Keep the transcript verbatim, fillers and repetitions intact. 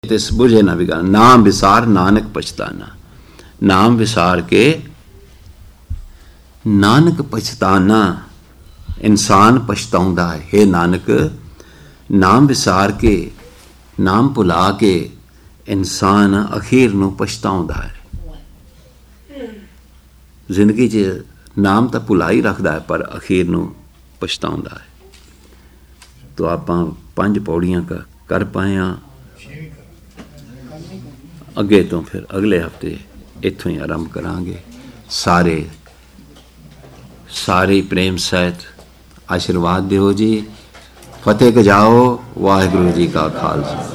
तिस बुझे ना बिगाना। नाम विसार नानक पछताना। नाम विसार के नानक पछताना। इंसान पछताउंदा है। हे नानक, नाम विसार के, नाम भुला के इंसान अखीर नूं पछताउंदा है। जिंदगी च नाम तो भुला ही रखदा है, पर अखीर नूं पछताउंदा है। तो आपां पंज पौड़ियां कर पाए हाँ। अगे तो फिर अगले हफ्ते इत्थों ही आरंभ करांगे। सारे सारे प्रेम सहित आशीर्वाद दिओ जी। फतेह गजाओ। वाहिगुरू जी का खालसा।